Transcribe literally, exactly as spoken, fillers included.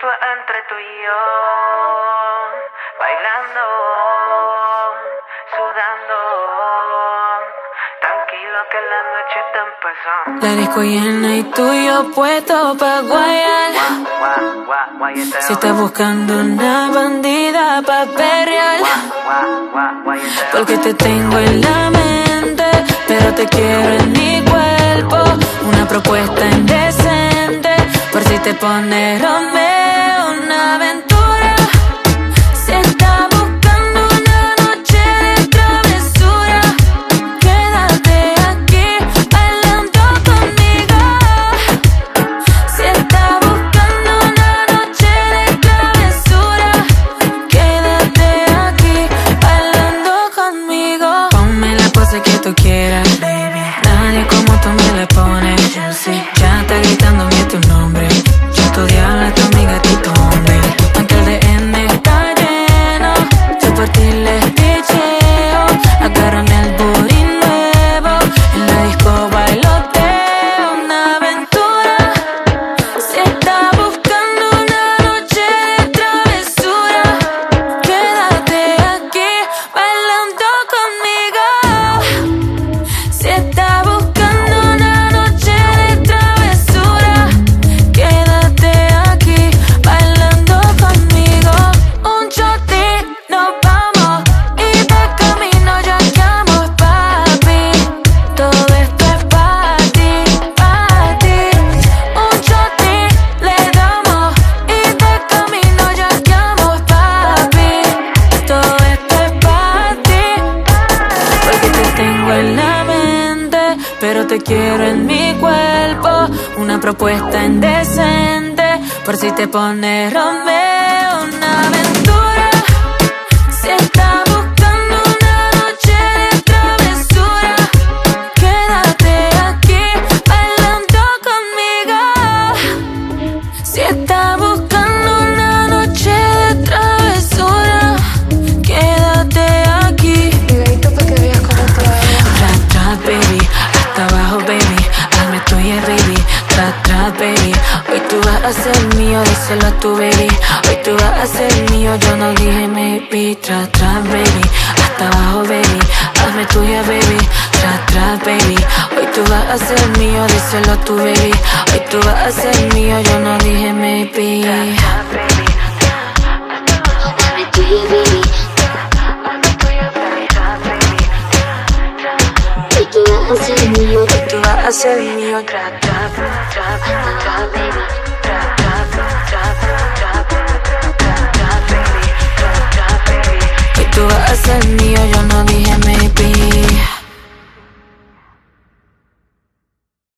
tú entre tú y yo, bailando, sudando, tranquilo que la noche está empezando. La disco llena y tú y yo puesto pa' guayar. Si estás buscando una bandida pa' perrear, porque te tengo en la mente, pero te quiero en mi cuerpo. Una propuesta indecente, por si te pones Romeo, una aventura. Si estás buscando una noche de travesura, quédate aquí bailando conmigo. Si estás buscando una noche de travesura, quédate aquí bailando conmigo. Ponme la pose que tú quieras, baby. Nadie como tú me la pones. Ya está gritándome tu nombre. Yo tu diabla, tu amiga, tú tu hombre. Aunque el D M está lleno, yo por ti les picheo. Agárrame el booty nuevo, en la disco bailoteo, una aventura. Si estás buscando una noche de travesura, quédate aquí bailando conmigo. Si estás buscando una noche de travesura, quédate aquí bailando conmigo. Un shot y nos vamos, y de camino ya estamos, papi. Todo esto es pa' ti, pa' ti. Un shot y le damos, y de camino ya estamos, papi. Todo esto es pa' ti, porque te tengo en la mente, pero te quiero en mi cuerpo. Una propuesta indecente, por si te pones Romeo, una aventura. Si estás buscando una noche de travesura, quédate aquí bailando conmigo. Si estás buscando una noche de travesura, quédate aquí. Videito para que veas cómo te va. Tras, tras, baby, hasta abajo, baby. Hazme tuya, baby. Tras, tras, baby. Hoy tú vas a ser mío, díselo a tu baby. Hoy tú vas a ser mío, yo no dije maybe. Tras, tras, baby, hasta abajo, baby. Hazme tuya, baby. Tras, tras, baby. Hoy tú vas a ser mío, díselo a tu baby. Hoy tú vas a ser mío, yo no dije maybe.